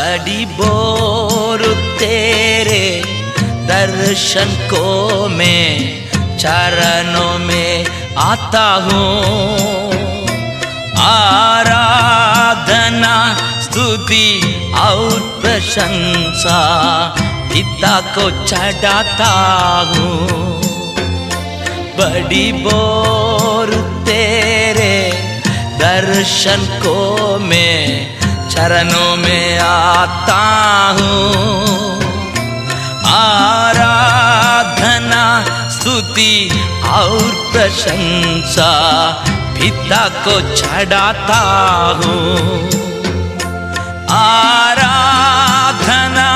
बड़ी बोर तेरे दर्शन को मैं चरणों में आता हूँ। आराधना स्तुति और प्रशंसा पिता को चढ़ाता हूँ। बड़ी बोर तेरे दर्शन को मैं चरणों में आता हूँ। आराधना स्तुति और प्रशंसा पिता को चढ़ाता हूँ। आराधना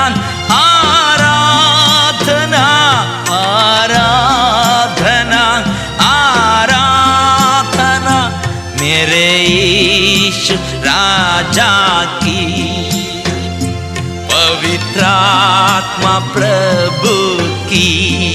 आराधना आराधना आराधना मेरे यीशु राजा की, पवित्र आत्मा प्रभु की।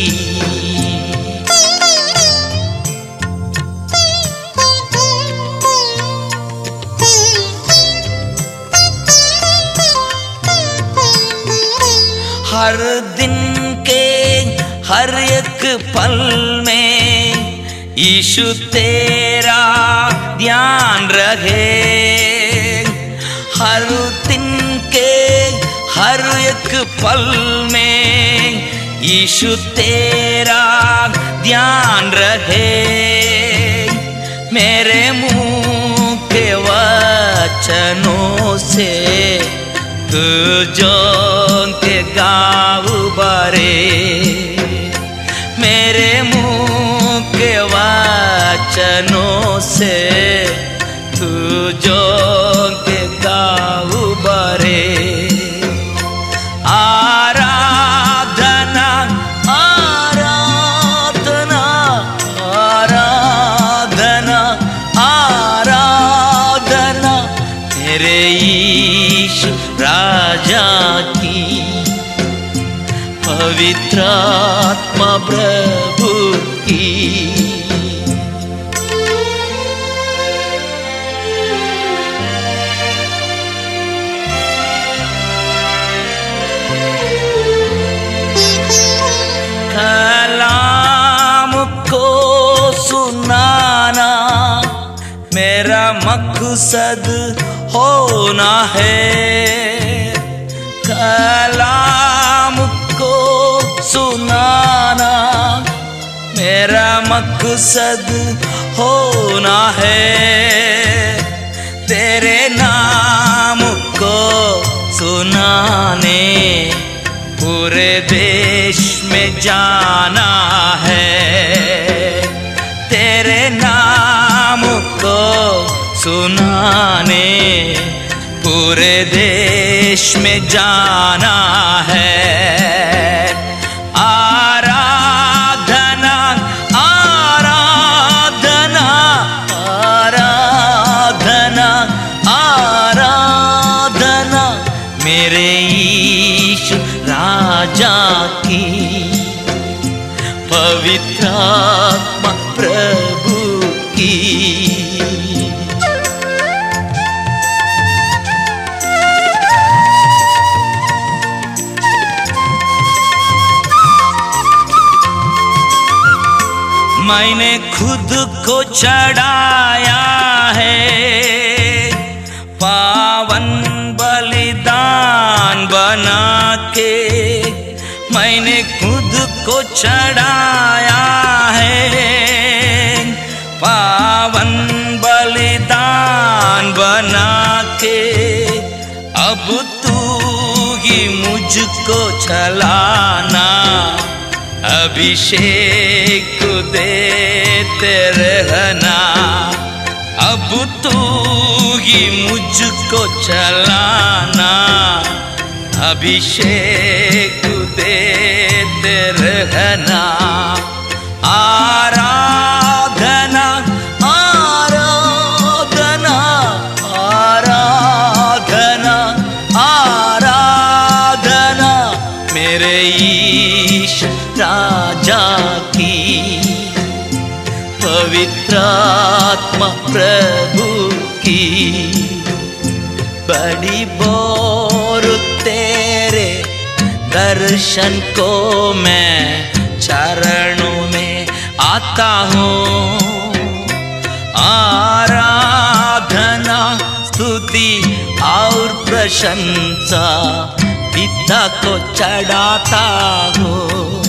हर दिन के हर एक पल में यीशु तेरा ध्यान रहे। हर दिन के हर एक पल में यीशु तेरा ध्यान रहे। मेरे मुंह के वचनों से तुझों के गाऊ बरे। मेरे मुंह के वचनों से तुझों के गाऊ बरे। आराधना आराधना आराधना आराधना मेरे यीशु राजा की, पवित्र आत्मा प्रभु की। कलाम को सुनाना मेरा मकसद होना है। कलाम को सुनाना मेरा मकसद होना है। तेरे नाम को सुनाने पूरे देश में जाना है। तेरे नाम को सुनाने पूरे देश में जाना है। आराधना आराधना आराधना आराधना मेरे यीशु राजा की, पवित्र आत्मा प्रभु की। मैंने खुद को चढ़ाया है पावन बलिदान बना के। मैंने खुद को चढ़ाया है पावन बलिदान बना के। अब तू ही मुझको चलाना, अभिषेक देते रहना। अब तू ही मुझको चलाना, अभिषेक देते रहना। आराधना आराधना आराधना आराधना मेरे यीशु राजा की, पवित्र आत्मा प्रभु की। बड़ी बोर दर्शन को मैं चरणों में आता हूँ। आराधना स्तुति और प्रशंसा पिता को चढ़ाता हूँ।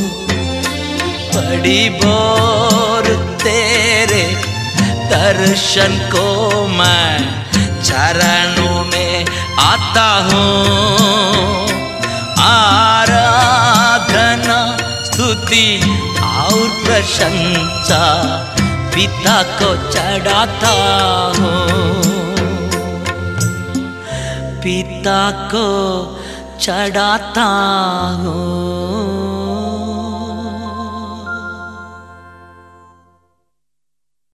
बड़ी बोर तेरे दर्शन को मैं चरणों में आता हूँ। आराधना स्तुति और प्रशंसा पिता को चढ़ाता हूँ। पिता को चढ़ाता हूँ।